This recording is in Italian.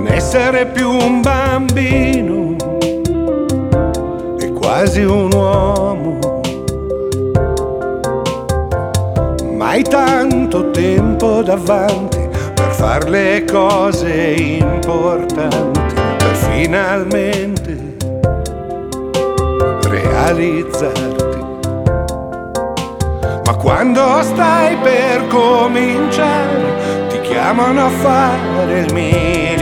non essere più un bambino e quasi un uomo. Ma hai tanto tempo davanti per far le cose importanti, per finalmente realizzarti. Ma quando stai per cominciare ti chiamano a fare il mio